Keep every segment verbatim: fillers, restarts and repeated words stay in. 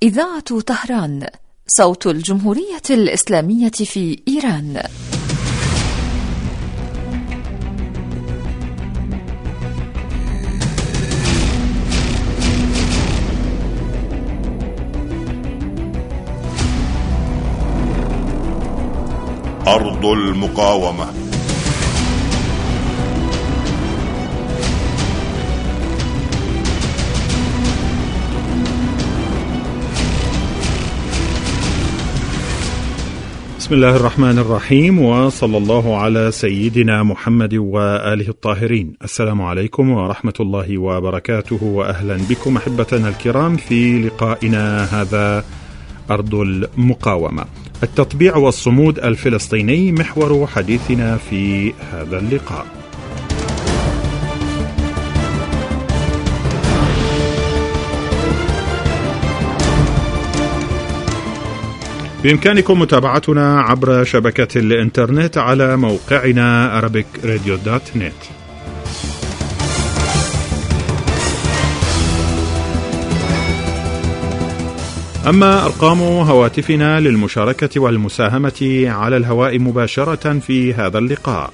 إذاعة طهران، صوت الجمهورية الإسلامية في إيران. أرض المقاومة. بسم الله الرحمن الرحيم، وصلى الله على سيدنا محمد وآله الطاهرين. السلام عليكم ورحمة الله وبركاته، وأهلا بكم أحبتنا الكرام في لقائنا هذا أرض المقاومة. التطبيع والصمود الفلسطيني محور حديثنا في هذا اللقاء. بإمكانكم متابعتنا عبر شبكة الإنترنت على موقعنا أرابيك راديو دوت نت. أما أرقام هواتفنا للمشاركة والمساهمة على الهواء مباشرة في هذا اللقاء: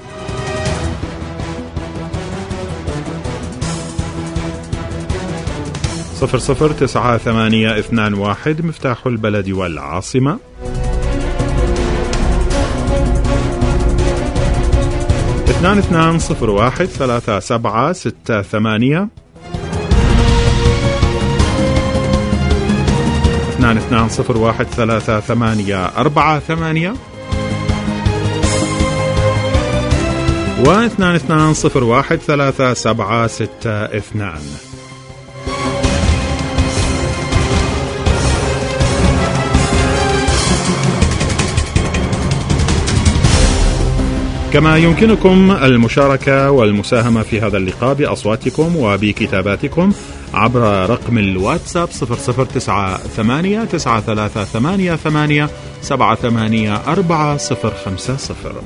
صفر صفر تسعة ثمانية اثنان واحد مفتاح البلد والعاصمة، اثنان اثنان صفر واحد ثلاثة سبعة ستة ثمانية، اثنان اثنان صفر واحد ثلاثة ثمانية أربعة ثمانية، واثنان اثنان صفر واحد ثلاثة سبعة ستة اثنان. كما يمكنكم المشاركة والمساهمة في هذا اللقاء بأصواتكم وبكتاباتكم عبر رقم الواتساب صفر صفر تسعة ثمانية تسعة ثلاثة ثمانية ثمانية سبعة ثمانية أربعة صفر خمسة صفر.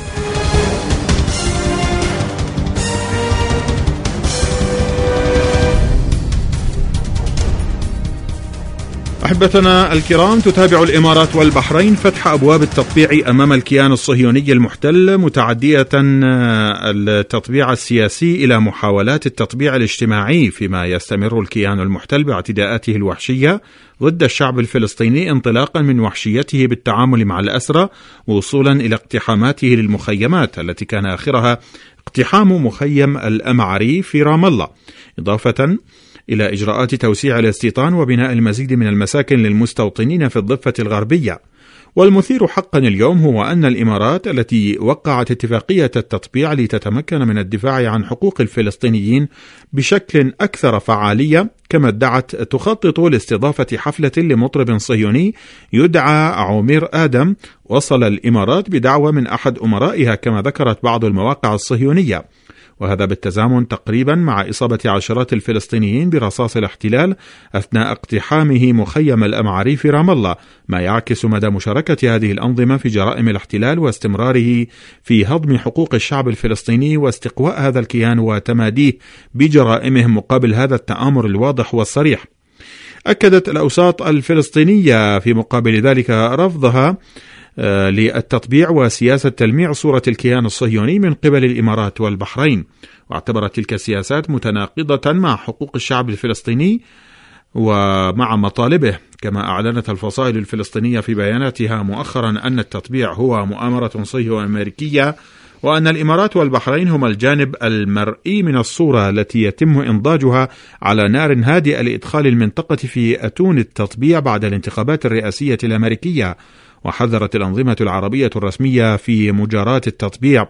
أحبتنا الكرام، تتابع الإمارات والبحرين فتح أبواب التطبيع أمام الكيان الصهيوني المحتل، متعدية التطبيع السياسي إلى محاولات التطبيع الاجتماعي، فيما يستمر الكيان المحتل باعتداءاته الوحشية ضد الشعب الفلسطيني، انطلاقا من وحشيته بالتعامل مع الأسرى وصولا إلى اقتحاماته للمخيمات التي كان آخرها اقتحام مخيم الأمعري في رام الله، إضافة إلى إجراءات توسيع الاستيطان وبناء المزيد من المساكن للمستوطنين في الضفة الغربية. والمثير حقا اليوم هو أن الإمارات التي وقعت اتفاقية التطبيع لتتمكن من الدفاع عن حقوق الفلسطينيين بشكل أكثر فعالية، كما ادعت تخطط لاستضافة حفلة لمطرب صهيوني يدعى عمير آدم. وصل الإمارات بدعوى من أحد أمرائها كما ذكرت بعض المواقع الصهيونية، وهذا بالتزامن تقريبا مع إصابة عشرات الفلسطينيين برصاص الاحتلال أثناء اقتحامه مخيم الأمعري في رام الله، ما يعكس مدى مشاركة هذه الأنظمة في جرائم الاحتلال واستمراره في هضم حقوق الشعب الفلسطيني واستقواء هذا الكيان وتماديه بجرائمهم مقابل هذا التآمر الواضح والصريح. أكدت الأوساط الفلسطينية في مقابل ذلك رفضها للتطبيع وسياسة تلميع صورة الكيان الصهيوني من قبل الإمارات والبحرين، واعتبرت تلك السياسات متناقضة مع حقوق الشعب الفلسطيني ومع مطالبه. كما أعلنت الفصائل الفلسطينية في بياناتها مؤخرا أن التطبيع هو مؤامرة صهيونية أمريكية، وأن الإمارات والبحرين هما الجانب المرئي من الصورة التي يتم إنضاجها على نار هادئة لإدخال المنطقة في أتون التطبيع بعد الانتخابات الرئاسية الأمريكية. وحذرت الأنظمة العربية الرسمية في مجاراة التطبيع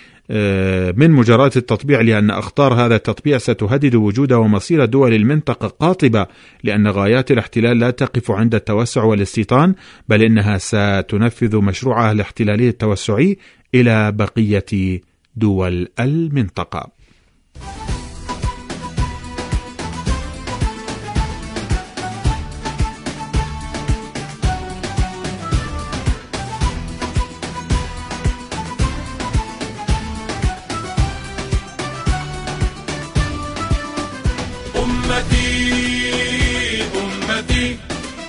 من مجاراة التطبيع لأن أخطار هذا التطبيع ستهدد وجود ومصير دول المنطقة قاطبة، لأن غايات الاحتلال لا تقف عند التوسع والاستيطان، بل إنها ستنفذ مشروعها الاحتلالي التوسعي إلى بقية دول المنطقة. أمتي أمتي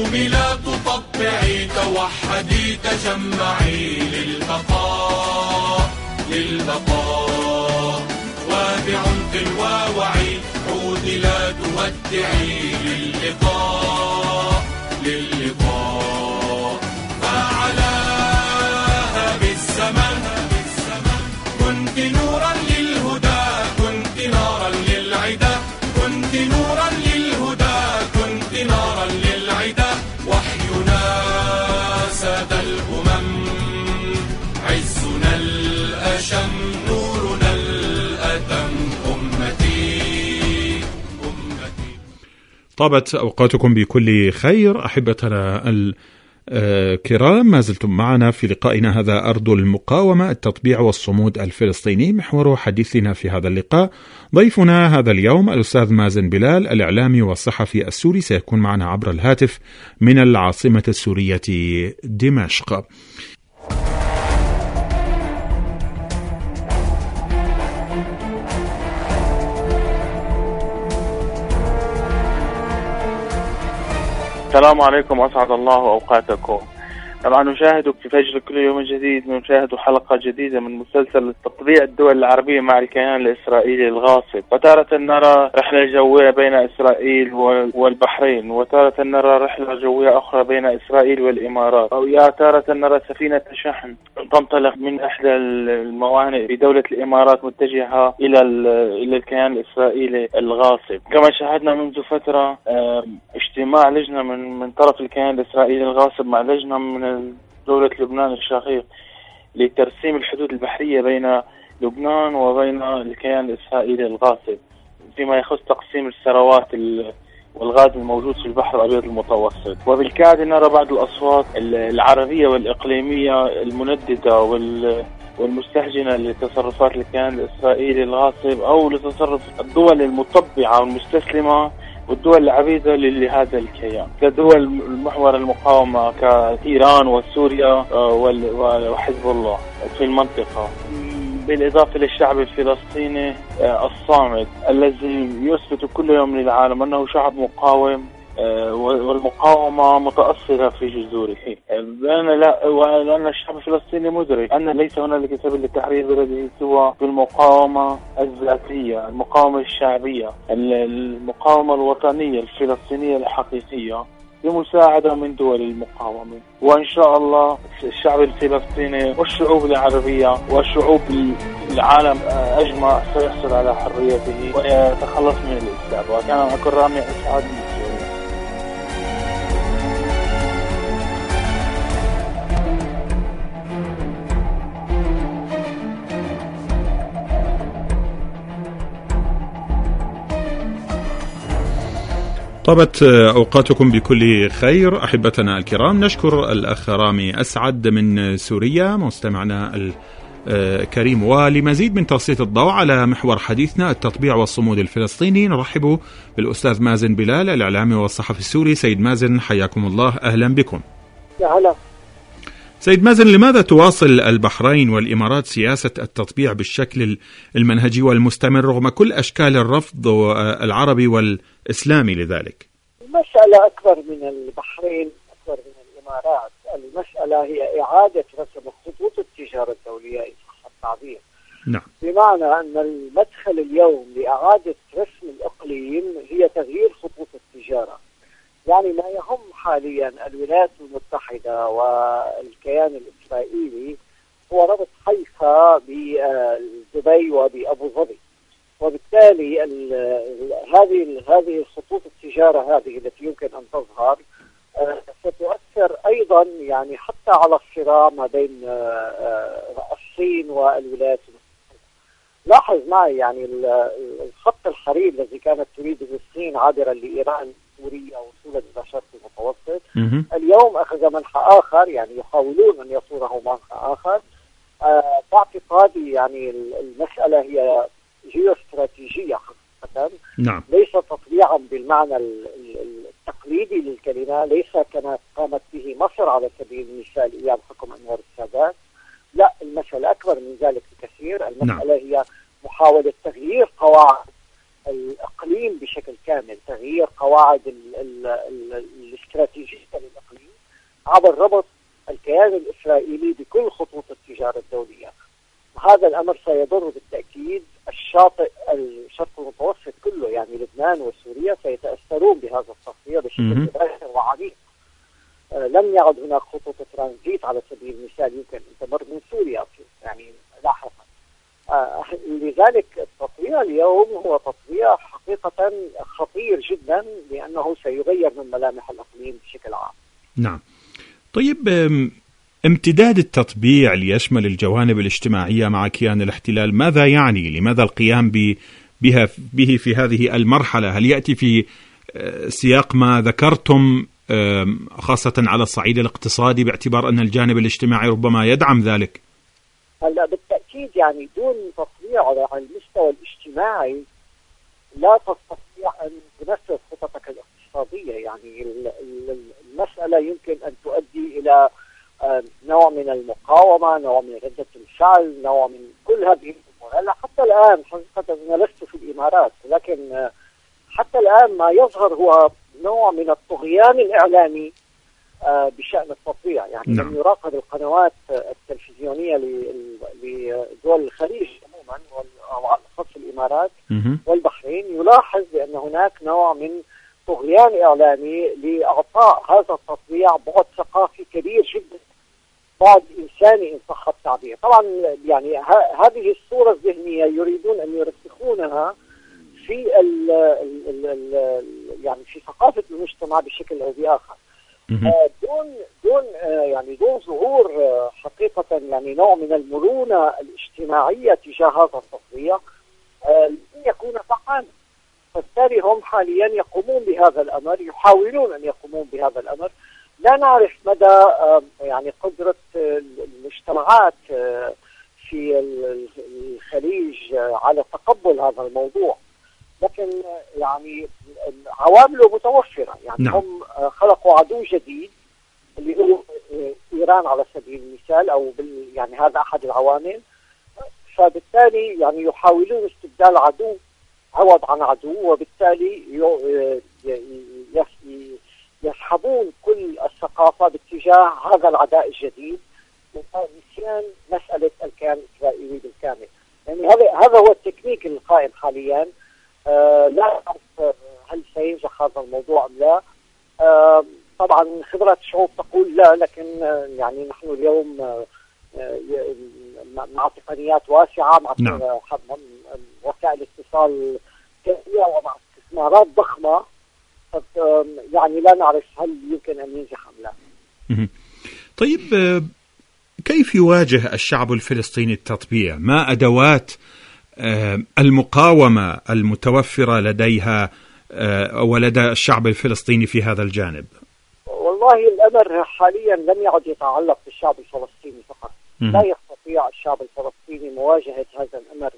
قومي لا تطبعي، توحدي تجمعي للبقاء للبقاء، وبعمق ووعي عودي لا تودعي للقاء للقاء. فعلاها بالزمن كنت نورا للهدى، كنت نارا للعدا، كنت نورا للهدى، كنت نارا للعدا. وحينا ساد الأمم، عزنا الأشم، نورنا الأتم، أمتي أمتي. طابت أوقاتكم بكل خير أحبتنا الكرام، ما زلتم معنا في لقائنا هذا أرض المقاومة، التطبيع والصمود الفلسطيني. محور حديثنا في هذا اللقاء ضيفنا هذا اليوم الأستاذ مازن بلال، الإعلامي والصحفي السوري، سيكون معنا عبر الهاتف من العاصمة السورية دمشق. السلام عليكم، أسعد الله أوقاتكم. طبعا نشاهد في فجر كل يوم جديد، نشاهد حلقة جديدة من مسلسل تطبيع الدول العربية مع الكيان الإسرائيلي الغاصب. وتارة نرى رحلة جوية بين إسرائيل والبحرين، وتارة نرى رحلة جوية أخرى بين إسرائيل والإمارات، أو يا تارة نرى سفينة شحن تنطلق من إحدى الموانئ بدولة الإمارات متجهة إلى إلى الكيان الإسرائيلي الغاصب. كما شاهدنا منذ فترة اجتماع لجنة من من طرف الكيان الإسرائيلي الغاصب مع لجنة من دولة لبنان الشقيق لترسيم الحدود البحرية بين لبنان وبين الكيان الإسرائيلي الغاصب فيما يخص تقسيم الثروات والغاز الموجود في البحر الأبيض المتوسط. وبالكاد نرى بعض الأصوات العربية والإقليمية المنددة والمستهجنة لتصرفات الكيان الإسرائيلي الغاصب أو لتصرف الدول المطبعة والمستسلمة والدول العبيدة لهذا الكيان كدول محور المقاومة كإيران وسوريا وحزب الله في المنطقة، بالإضافة للشعب الفلسطيني الصامد الذي يثبت كل يوم للعالم أنه شعب مقاوم والمقاومة متأصلة في جذوره. لأن, لا لأن الشعب الفلسطيني مدرك أن ليس هنالك سبيل لتحرير بلده سوى بالمقاومة الذاتية، المقاومة الشعبية، المقاومة الوطنية الفلسطينية الحقيقية بمساعدة من دول المقاومة. وإن شاء الله الشعب الفلسطيني والشعوب العربية والشعوب العالم أجمع سيحصل على حريته ويتخلص من الاستعباد. كان معكم رامي إسعاد من سوريا. طابت أوقاتكم بكل خير أحبتنا الكرام. نشكر الأخ رامي أسعد من سوريا مستمعنا الكريم. ولمزيد من تسليط الضوء على محور حديثنا التطبيع والصمود الفلسطيني نرحب بالأستاذ مازن بلال، الإعلامي والصحفي السوري. سيد مازن حياكم الله، أهلا بكم. يا هلا. سيد مازن، لماذا تواصل البحرين والإمارات سياسة التطبيع بالشكل المنهجي والمستمر رغم كل أشكال الرفض العربي والإسلامي لذلك؟ المسألة أكبر من البحرين، أكبر من الإمارات. المسألة هي إعادة رسم خطوط التجارة الدولية إن صح التعبير. نعم. بمعنى أن المدخل اليوم لإعادة رسم الإقليم هي تغيير خطوط التجارة. يعني ما يهم حاليا الولايات المتحدة والكيان الإسرائيلي هو ربط حيفا بدبي وبأبو ظبي، وبالتالي هذه هذه خطوط التجارة هذه التي يمكن أن تظهر ستؤثر أيضا يعني حتى على الصراع ما بين الصين والولايات المتحدة. لاحظ معي يعني الخط الحرير الذي كانت تريده الصين عابرا لإيران سوريا وصولا إلى شرق المتوسط اليوم أخذ منحى آخر، يعني يحاولون أن يصوره منحى آخر. آه باعتقادي يعني المسألة هي جيوستراتيجية حقيقة. نعم. ليس تطبيعا بالمعنى التقليدي للكلمة، ليس كما قامت به مصر على سبيل المثال أيام حكم أنور السادات. لا، المسألة أكبر من ذلك بكثير. المسألة نعم. هي محاولة تغيير قواعد الإقليم بشكل كامل، تغيير قواعد ال ال ال الاستراتيجية عبر ربط الكيان الإسرائيلي بكل خطوط التجارة الدولية. هذا الأمر سيضر بالتأكيد الشاطئ الشرق المتوسط كله، يعني لبنان وسوريا سيتأثرون بهذا التصفية بشكل مباشر وعميق. آه لم يعد هناك خطوط ترانزيت على سبيل المثال يمكن أن تمر من سوريا يعني لاحقا. آه لذلك التطبيع اليوم هو تطبيع حقيقة خطير جدا لأنه سيغير من ملامح الإقليم بشكل عام. نعم. طيب امتداد التطبيع ليشمل الجوانب الاجتماعية مع كيان الاحتلال ماذا يعني؟ لماذا القيام بها به في هذه المرحلة؟ هل يأتي في سياق ما ذكرتم خاصة على الصعيد الاقتصادي باعتبار أن الجانب الاجتماعي ربما يدعم ذلك؟ هلا بالتأكيد يعني دون تطبيع على المستوى الاجتماعي لا تستطيع أن تنفذ خططك الاقتصادية. يعني المسألة يمكن أن تؤدي إلى نوع من المقاومة، نوع من ردة الفعل، نوع من كل هذه الأمور. هلا حتى الآن حقيقة أنا لست في الإمارات، ولكن حتى الآن ما يظهر هو نوع من الطغيان الإعلامي بشأن التطبيع. يعني نعم. لم يراقب القنوات التلفزيونية لدول الخليج عموما وعلى الأخص الإمارات والبحرين يلاحظ بأن هناك نوع من طغيان إعلامي لإعطاء هذا التطبيع بعد ثقافي كبير جدا، بعد إنساني إن صح التعبير. طبعا يعني هذه الصورة الذهنية يريدون أن يرسخونها في ال ال ال يعني في ثقافة المجتمع بشكل أو بآخر، آه دون دون آه يعني دون ظهور آه حقيقة يعني نوع من المرونة الاجتماعية تجاه هذا التطبيع آه لن يكون فعالا. فبالتالي هم حاليا يقومون بهذا الأمر، يحاولون أن يقومون بهذا الأمر. لا نعرف مدى آه يعني قدرة آه المجتمعات آه في الخليج آه على تقبل هذا الموضوع، لكن يعني عوامله متوفرة. يعني نعم. هم خلقوا عدو جديد اللي هو إيران على سبيل المثال، أو بال يعني هذا أحد العوامل. فبالتالي يعني يحاولون استبدال عدو عوض عن عدو، وبالتالي يسحبون كل الثقافة باتجاه هذا العداء الجديد ونسيان مسألة الكيان الإسرائيلي بالكامل. يعني هذا هذا هو التكنيك القائم حاليا. آه لا أعرف هل سينجح هذا الموضوع أم لا. آه طبعا خبرات الشعوب تقول لا، لكن آه يعني نحن اليوم آه مع تقنيات واسعة، مع نعم. وسائل اتصال كثيرة ومع استثمارات ضخمة، يعني لا نعرف هل يمكن أن ينجح أم لا. طيب كيف يواجه الشعب الفلسطيني التطبيع؟ ما أدوات المقاومة المتوفرة لديها ولدى الشعب الفلسطيني في هذا الجانب؟ والله الأمر حاليا لم يعد يتعلق بالشعب الفلسطيني فقط. م- لا يستطيع الشعب الفلسطيني مواجهة هذا الأمر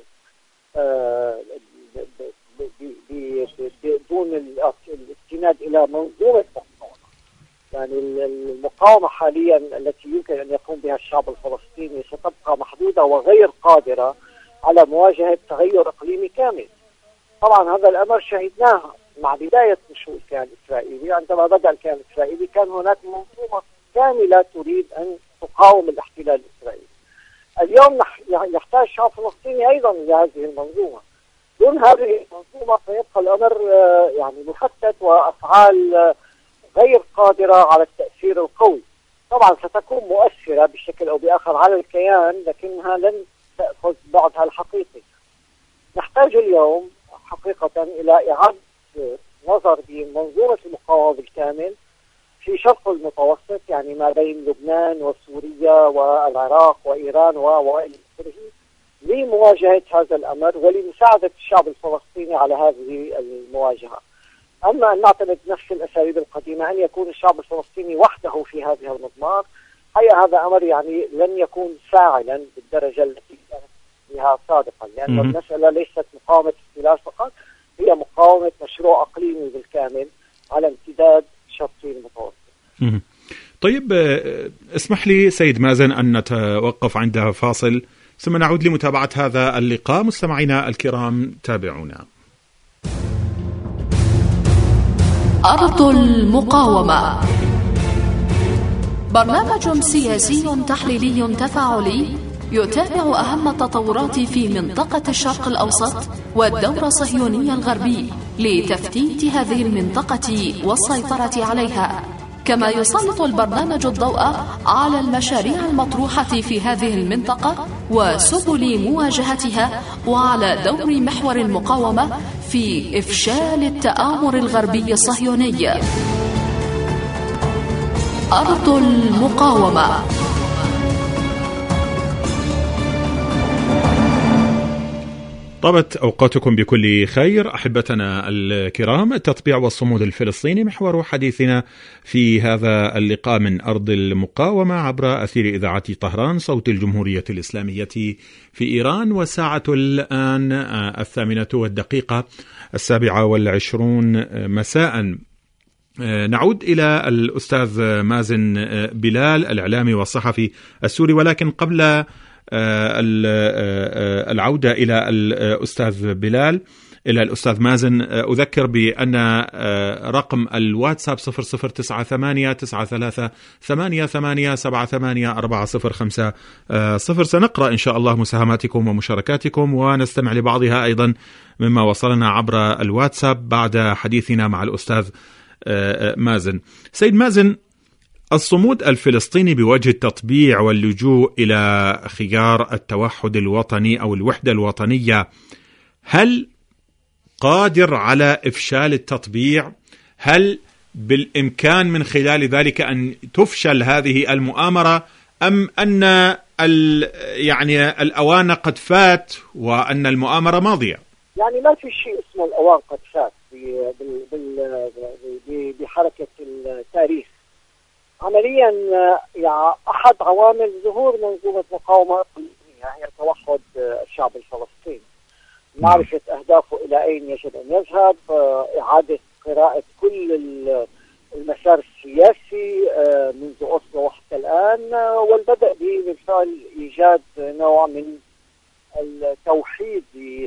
دون الاستناد إلى منظومة مقاومة. يعني المقاومة حاليا التي يمكن أن يقوم بها الشعب الفلسطيني ستبقى محدودة وغير قادرة على مواجهة تغير إقليمي كامل. طبعا هذا الأمر شهدناه مع بداية نشوء الكيان الإسرائيلي. عندما بدأ الكيان الإسرائيلي كان هناك منظومة كاملة تريد أن تقاوم الاحتلال الإسرائيلي. اليوم يحتاج الشعب الفلسطيني أيضا لهذه المنظومة. دون هذه المنظومة سيبقى الأمر يعني مشتت وأفعال غير قادرة على التأثير القوي. طبعا ستكون مؤثرة بشكل أو بآخر على الكيان، لكنها لن تأخذ بعدها الحقيقي. نحتاج اليوم حقيقة إلى إعادة نظر بمنظومة المقاومة بالكامل في شرق المتوسط، يعني ما بين لبنان وسوريا والعراق وإيران وإلى آخره، لمواجهة هذا الأمر ولمساعدة الشعب الفلسطيني على هذه المواجهة. أما أن نعتمد نفس الأساليب القديمة، أن يكون الشعب الفلسطيني وحده في هذه المضمار، أي هذا أمر يعني لن يكون فاعلا بالدرجة التي كانت بها سابقا، لأن المسألة ليست مقاومة استيلاء فقط، هي مقاومة مشروع أقليمي بالكامل على امتداد شرقي المتوسط. طيب اسمح لي سيد مازن أن نتوقف عند فاصل ثم نعود لمتابعة هذا اللقاء. مستمعينا الكرام تابعونا. أرض المقاومة. برنامج سياسي تحليلي تفاعلي يتابع أهم التطورات في منطقة الشرق الأوسط والدور الصهيوني الغربي لتفتيت هذه المنطقة والسيطرة عليها، كما يسلط البرنامج الضوء على المشاريع المطروحة في هذه المنطقة وسبل مواجهتها، وعلى دور محور المقاومة في إفشال التآمر الغربي الصهيوني. أرض المقاومة. طابت أوقاتكم بكل خير أحبتنا الكرام. التطبيع والصمود الفلسطيني محور حديثنا في هذا اللقاء من أرض المقاومة عبر أثير إذاعة طهران صوت الجمهورية الإسلامية في إيران. والساعة الآن الثامنة والدقيقة السابعة والعشرون مساء. نعود إلى الأستاذ مازن بلال الإعلامي والصحفي السوري، ولكن قبل العودة إلى الأستاذ بلال إلى الأستاذ مازن أذكر بأن رقم الواتساب صفر صفر تسعة ثمانية تسعة ثلاثة ثمانية ثمانية سبعة ثمانية أربعة صفر خمسة صفر. سنقرأ إن شاء الله مساهماتكم ومشاركاتكم ونستمع لبعضها أيضا مما وصلنا عبر الواتساب بعد حديثنا مع الأستاذ مازن. سيد مازن، الصمود الفلسطيني بوجه التطبيع واللجوء إلى خيار التوحد الوطني أو الوحدة الوطنية، هل قادر على إفشال التطبيع؟ هل بالإمكان من خلال ذلك أن تفشل هذه المؤامرة، أم أن يعني الأوان قد فات وأن المؤامرة ماضية؟ يعني ما في شيء اسمه الأوان قد فات بحركة التاريخ. عمليا يعني أحد عوامل ظهور منظومة مقاومة إقليمية هي توحد الشعب الفلسطيني، معرفة أهدافه إلى أين يجب أن يذهب، إعادة قراءة كل المسار السياسي منذ أوسلو وحتى الآن، والبدء بالفعل إيجاد نوع من التوحيد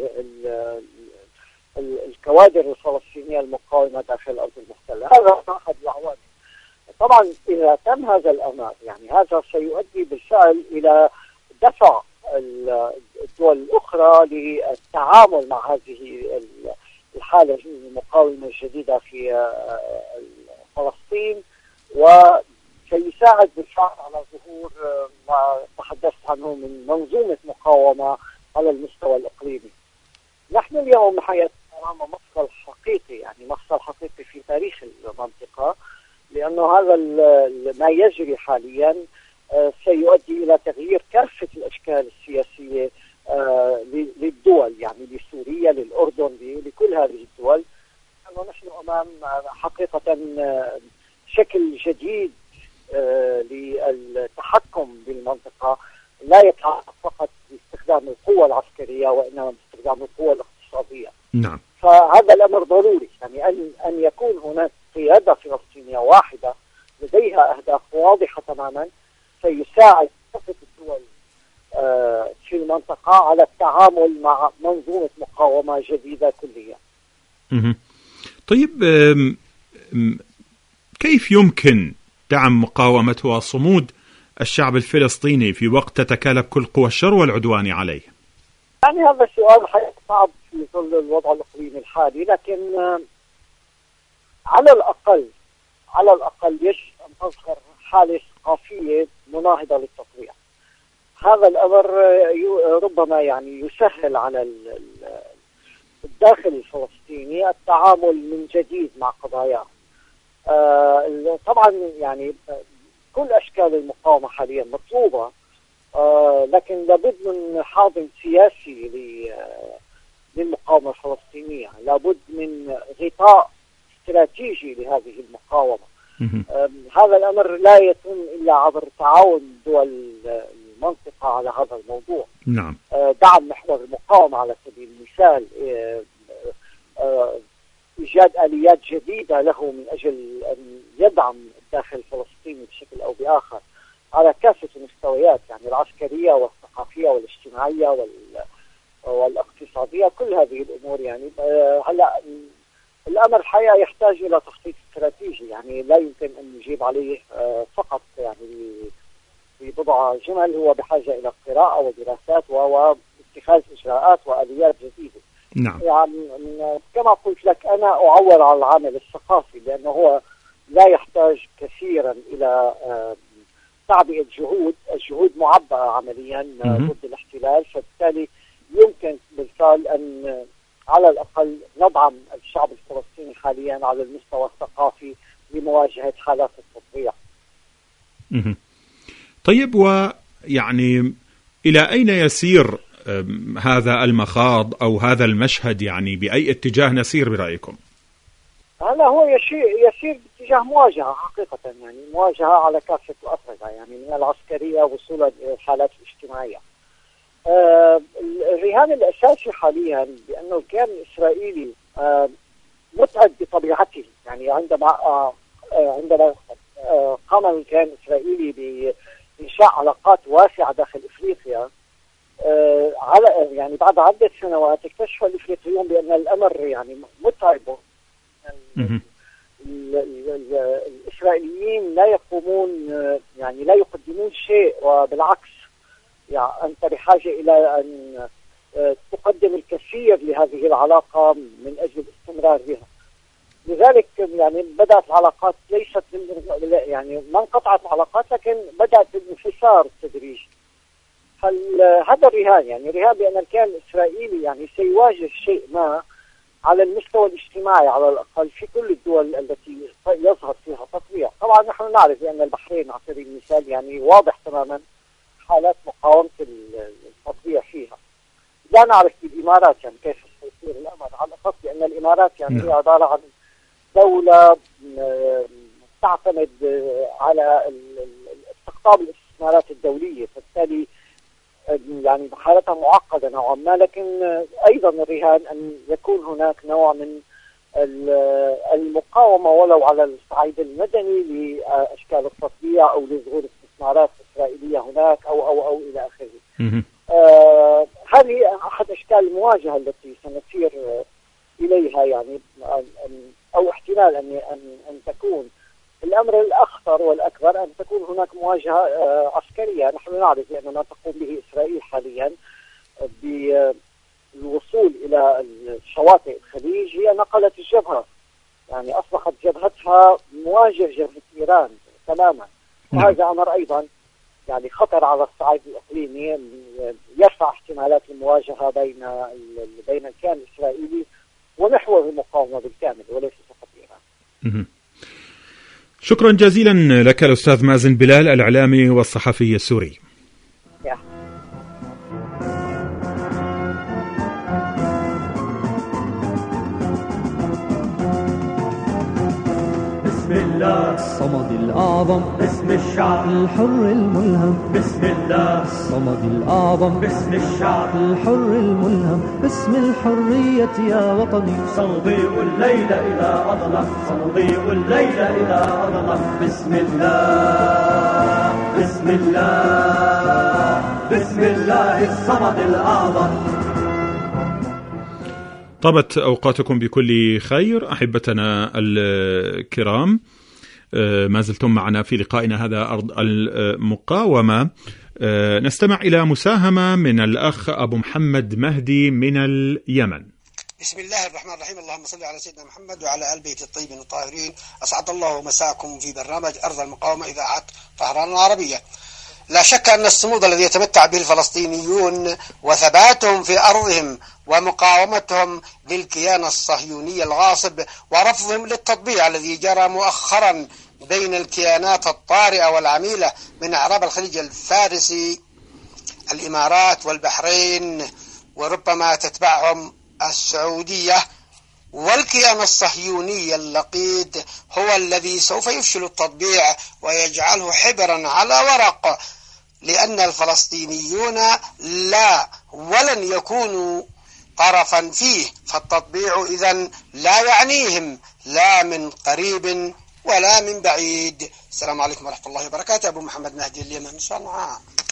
الكوادر الفلسطينية المقاومة داخل الأرض المحتلة. هذا أحد العوامل. طبعا إذا تم هذا الأمر يعني هذا سيؤدي بالفعل إلى دفع الدول الأخرى للتعامل مع هذه الحالة المقاومة الجديدة في فلسطين، وسيساعد بالفعل على ظهور ما تحدثت عنه من منظومة مقاومة على المستوى الإقليمي. نحن اليوم حقيقة أمام مفصل حقيقي، يعني مفصل حقيقي في تاريخ المنطقة، لأنه هذا ما يجري حاليا سيؤدي إلى تغيير كافة الأشكال السياسية للدول، يعني لسوريا، للأردن، لكل هذه الدول. لأنه نحن أمام حقيقة شكل جديد للتحكم بالمنطقة، لا يتعلق فقط باستخدام القوة العسكرية وإنما باستخدام القوة الاقتصادية. نعم. فهذا الأمر ضروري، يعني أن أن يكون هناك قيادة فلسطينية واحدة لديها أهداف واضحة تماما، سيساعد كافة الدول في المنطقة على التعامل مع منظومة مقاومة جديدة كليا. طيب، كيف يمكن دعم مقاومة وصمود الشعب الفلسطيني في وقت تتكالب كل قوى الشر والعدوان عليه؟ يعني هذا السؤال صعب في ظل الوضع الإقليمي الحالي، لكن على الأقل على الأقل يجب أن تظهر حالة ثقافية مناهضة للتطبيع. هذا الأمر ربما يعني يسهل على الداخل الفلسطيني التعامل من جديد مع قضاياه. آه طبعا يعني كل أشكال المقاومة حاليا مطلوبة، آه لكن لابد من حاضن سياسي للمقاومة الفلسطينية، لابد من غطاء استراتيجي لهذه المقاومة. آه هذا الأمر لا يتم إلا عبر تعاون دول المنطقة على هذا الموضوع. نعم. آه دعم محور المقاومة على سبيل المثال، آه آه إيجاد آليات جديدة له من أجل أن يدعم الداخل الفلسطيني بشكل أو بآخر على كافة المستويات، يعني العسكرية والثقافية والاجتماعية والاقتصادية، كل هذه الأمور. يعني هلا الأمر الحقيقة يحتاج إلى تخطيط استراتيجي النتيجة، يعني لا يمكن أن نجيب عليه فقط يعني ببضع جمل، هو بحاجة إلى قراءة ودراسات واتخاذ إجراءات وآليات جديدة. نعم. يعني كما قلت لك أنا أعول على العامل الثقافي، لأنه هو لا يحتاج كثيرا إلى تعبئة جهود، الجهود معبأة عمليا ضد الاحتلال، فبالتالي يمكن بالفعل أن على الأقل ندعم الشعب الفلسطيني حاليا على المستوى الثقافي لمواجهة حالات التطبيع. طيب، ويعني إلى أين يسير هذا المخاض أو هذا المشهد؟ يعني بأي اتجاه نسير برأيكم؟ هلا هو يسير, يسير باتجاه مواجهة حقيقة، يعني مواجهة على كافة الأصعدة، يعني من العسكرية وصولا إلى الحالات الاجتماعية. آه الرهان الأساسي حاليا بأنه الكيان الإسرائيلي آه متعب بطبيعته، يعني عندما آه عندما آه قام الكيان الإسرائيلي بإنشاء علاقات واسعة داخل إفريقيا، آه على يعني بعد عدة سنوات اكتشف الإفريقيون بأن الأمر يعني متعب. الإسرائيليين لا يقومون يعني لا يقدمون شيء، وبالعكس يعني أنت بحاجة إلى أن تقدم الكثير لهذه العلاقة من أجل الاستمرار بها. لذلك يعني بدأت العلاقات ليست يعني ما انقطعت العلاقات، لكن بدأت الانفصال التدريجي. هذا الرهان يعني رهان بأن الكيان الإسرائيلي يعني سيواجه شيء ما على المستوى الاجتماعي على الأقل في كل الدول التي يظهر فيها تطبيع. طبعا نحن نعرف أن البحرين على سبيل المثال يعني واضح تماما حالات مقاومة التطبيع فيها. لا نعرف في الإمارات يعني كيف سيصير الأمر، على الأخص لأن الإمارات يعني هي عبارة عن دولة تعتمد على استقطاب الاستثمارات الدولية، فبالتالي يعني حالتها معقدة نوعا ما. لكن أيضا الرهان أن يكون هناك نوع من المقاومة ولو على الصعيد المدني لأشكال التطبيع أو لظهور استثمارات إسرائيلية هناك أو أو أو إلى آخره. آه هذه أحد أشكال المواجهة التي سنسير إليها، يعني أو احتمال أن أن أن تكون. الأمر الأخطر والأكبر أن تكون هناك مواجهة عسكرية. نحن نعرف أن ما تقوم به إسرائيل حاليا بالوصول إلى شواطئ الخليج هي نقلت الجبهة، يعني أصبحت جبهتها مواجهة جبهة إيران تماما، وهذا أمر أيضا يعني خطر على الصعيد الإقليمي، يرفع احتمالات المواجهة بين بين الكيان الإسرائيلي ومحور المقاومة بالكامل وليس فقط إيران. شكرا جزيلا لك الأستاذ مازن بلال، الإعلامي والصحفي السوري. بسم الله الصمد الأعظم، باسم الشعب الحر الملهم، بسم الله الصمد الأعظم، باسم الشعب الحر الملهم، باسم الحرية يا وطني سنضيء الليل إلى أظلم، سنضيء الليل إلى أظلم. بسم الله بسم الله بسم الله الصمد الأعظم. طابت أوقاتكم بكل خير أحبتنا الكرام، ما زلتم معنا في لقائنا هذا أرض المقاومة. نستمع إلى مساهمة من الأخ أبو محمد مهدي من اليمن. بسم الله الرحمن الرحيم، اللهم صل على سيدنا محمد وعلى آل بيت الطيبين الطاهرين. أسعد الله مساكم في برنامج أرض المقاومة إذاعة طهران العربية. لا شك أن الصمود الذي يتمتع به الفلسطينيون وثباتهم في أرضهم ومقاومتهم للكيان الصهيوني الغاصب ورفضهم للتطبيع الذي جرى مؤخرا بين الكيانات الطارئة والعميلة من أعراب الخليج الفارسي، الإمارات والبحرين وربما تتبعهم السعودية، والكيان الصهيوني اللقيد هو الذي سوف يفشل التطبيع ويجعله حبرا على ورق، لأن الفلسطينيون لا ولن يكونوا طرفا فيه، فالتطبيع إذن لا يعنيهم لا من قريب ولا من بعيد. السلام عليكم ورحمة الله وبركاته. أبو محمد مهدي اليمن إن شاء الله.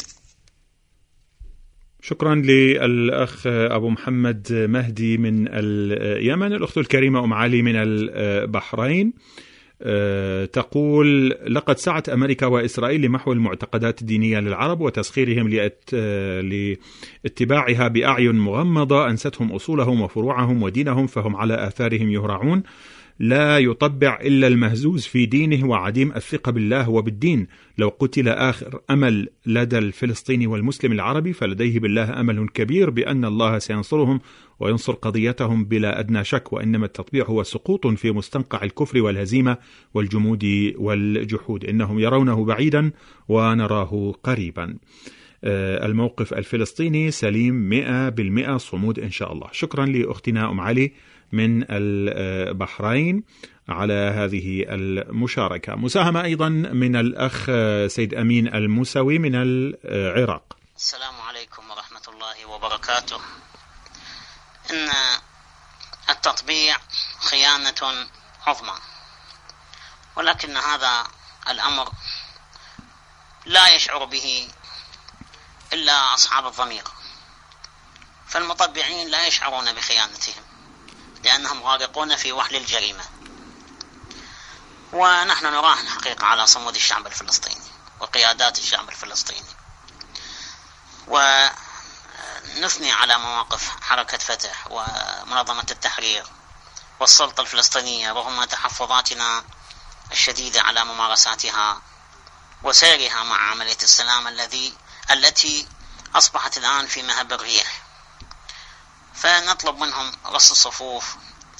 شكرا للأخ أبو محمد مهدي من اليمن. الأخت الكريمة أم علي من البحرين تقول: لقد سعت أمريكا وإسرائيل لمحو المعتقدات الدينية للعرب وتسخيرهم لاتباعها بأعين مغمضة أنستهم أصولهم وفروعهم ودينهم، فهم على آثارهم يهرعون. لا يطبع إلا المهزوز في دينه وعديم الثقة بالله وبالدين. لو قتل آخر أمل لدى الفلسطيني والمسلم العربي فلديه بالله أمل كبير بأن الله سينصرهم وينصر قضيتهم بلا أدنى شك، وإنما التطبيع هو سقوط في مستنقع الكفر والهزيمة والجمود والجحود. إنهم يرونه بعيدا ونراه قريبا. الموقف الفلسطيني سليم مئة بالمئة، صمود إن شاء الله. شكرا لأختنا أم علي من البحرين على هذه المشاركة. مساهمة أيضا من الأخ سيد أمين الموسوي من العراق. السلام عليكم ورحمة الله وبركاته. إن التطبيع خيانة عظمى، ولكن هذا الأمر لا يشعر به إلا أصحاب الضمير، فالمطبعين لا يشعرون بخيانتهم لأنهم غارقون في وحل الجريمة. ونحن نراهن حقيقة على صمود الشعب الفلسطيني وقيادات الشعب الفلسطيني، ونثني على مواقف حركة فتح ومنظمة التحرير والسلطة الفلسطينية رغم تحفظاتنا الشديدة على ممارساتها وسيرها مع عملية السلام الذي التي أصبحت الآن في مهب الريح. فنطلب منهم رص الصفوف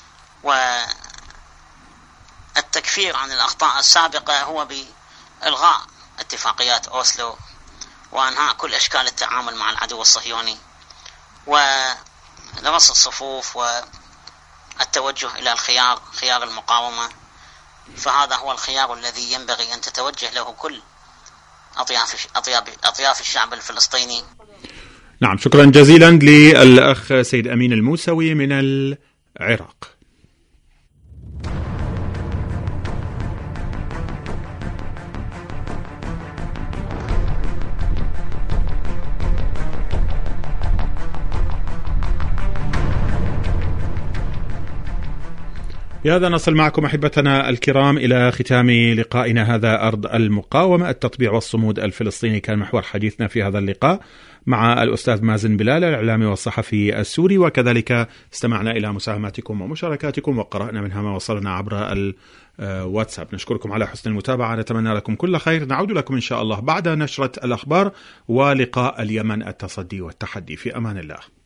والتكفير عن الأخطاء السابقة هو بإلغاء اتفاقيات أوسلو وأنهاء كل أشكال التعامل مع العدو الصهيوني، ورص الصفوف والتوجه إلى الخيار، خيار المقاومة. فهذا هو الخيار الذي ينبغي أن تتوجه له كل أطياف, أطياف, أطياف الشعب الفلسطيني. نعم، شكرا جزيلا للأخ سيد أمين الموسوي من العراق. بهذا نصل معكم أحبتنا الكرام إلى ختام لقائنا هذا أرض المقاومة. التطبيع والصمود الفلسطيني كان محور حديثنا في هذا اللقاء مع الأستاذ مازن بلال الإعلامي والصحفي السوري، وكذلك استمعنا إلى مساهماتكم ومشاركاتكم وقرأنا منها ما وصلنا عبر الواتساب. نشكركم على حسن المتابعة، نتمنى لكم كل خير. نعود لكم إن شاء الله بعد نشرة الأخبار ولقاء اليمن التصدي والتحدي. في أمان الله.